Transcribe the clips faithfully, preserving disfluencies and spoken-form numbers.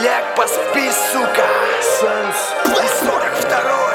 Ляг поспи, сука. сорок второй.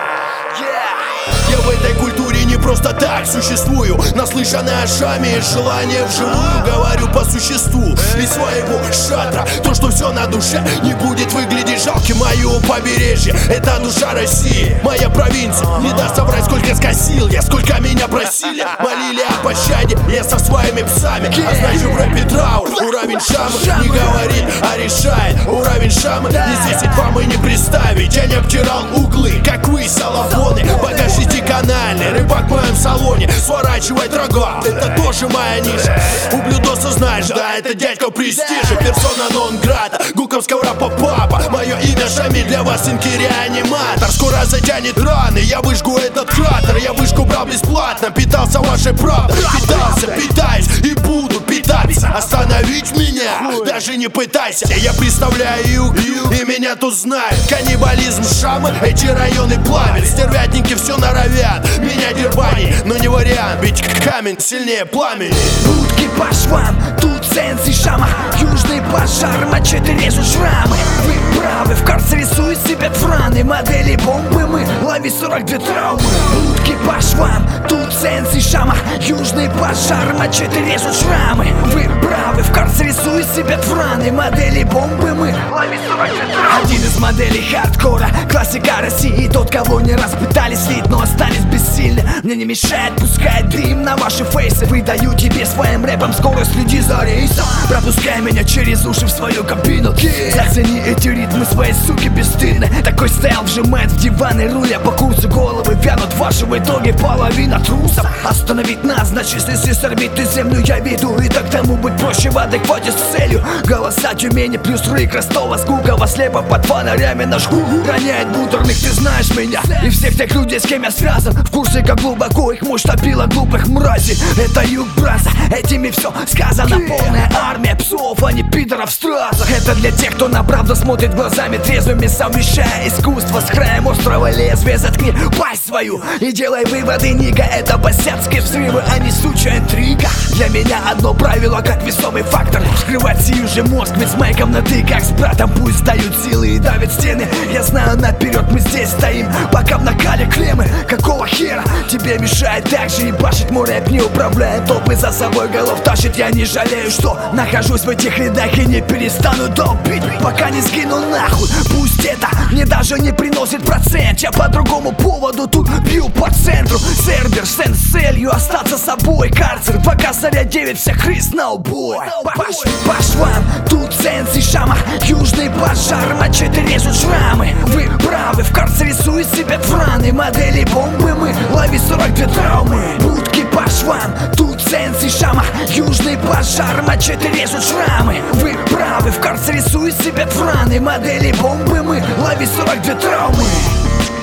Я в этой культуре не просто так существую, наслышанный ошами и желание вживую. Говорю по существу из своего шатра, то, что все на душе не будет выглядеть жалким. Мое побережье — это душа России. Моя провинция не даст соврать, сколько скосил я, сколько меня просили, молили о пощаде. Я со своими псами, а значит в рэпе траур. Уровень шамы не говорит, а решает. Уровень шамы не здесь и вам и не представить. Я не обтирал углы, как вы, салафоны. Покажите канальный рыбак в моем салоне, сворачивать рога, это тоже моя ниша. Ублюдоса знаешь, да, это дядька престижа, персона нон-грата, гуковского рэпа папа. Мое имя Шамиль, для вас инки-реаниматор. Скоро затянет раны, я выжгу этот кратер. Я вышку брал бесплатно, питался вашей правдой. Питался, питаюсь и буду питаться. Остановить меня даже не пытайся. Я представляю юг, и меня тут знают. Каннибализм шамы, эти районы плавят. Стервятники все норовят меня дербани, но не вариант, ведь камень сильнее пламени. Будки по швам, тут сенси шама. Южный пожар, мачете режут шрамы. Вы правы, в карцере суицидят в раны. Модели бомбы мы, лови сорок две травмы. Будки по швам, тут сенси шама. Южный пожар, мачете режут шрамы. Вы правы, в карцере суицидят в раны. Модели бомбы мы, лови сорок две травмы. Один из моделей хардкора, классика России. Тот, кого не раз пытались слить, но остались бессильны. Мне не мешает, пускай дым на ваши фейсы. Выдаю тебе своим рэпом скорость, следи за рейсом. Пропускай меня через уши в свою кабину. Зацени эти ритмы своей суки бесстыдны. Такой стайл вжимает в диваны, руля по курсу, головы вянут ваши, в итоге половина трусов. Остановить нас, значит, если с орбиты землю я веду. И так тому быть проще в адеквате с целью. Голоса Тюмени плюс рык Ростова, Скукова, слепо под фонарями наш ху роняет бутерных, ты знаешь меня. И всех тех людей, с кем я связан, в курсе, как глубоко их мощь топила глупых мразей. Это юг, браза, этими все сказано. Полная армия псов, а не пидоров в стразах. Это для тех, кто на правду смотрит глазами трезвыми, совмещая искусство с краем острого лезвия. Заткни пасть свою и делай выводы. Нига — это босяцкие взрывы, а не сучья интрига. Для меня одно правило, как весомый фактор: вскрывать сию же мозг, ведь с Майком на ты, как с братом. Пусть дают силы и давят стены. Я знаю наперед, мы здесь стоим, пока в накале клеммы. Какого хера тебе мешает так же ебашить? Мой рэп не управляет, толпы за собой голов тащит. Я не жалею, что нахожусь в этих рядах и не перестану долбить, пока не сгину нахуй. Пусть это мне даже не приносит процент, я по другому поводу тут бью по центру. Сервер с целью остаться собой. Карцер, два косаря, девять, всех христ на убой. Паш, по швам, тут сенси шама. Южный пожар, мачете режут шрамы. Вы правы, в карцере суицидят в раны. Модели бомбы мы, лови сорок две травмы. Будки по швам, тут сенси шама. Южный пожар, мачете режут шрамы. Вы правы, в карцере суицидят в раны. Модели бомбы мы, лови сорок две травмы.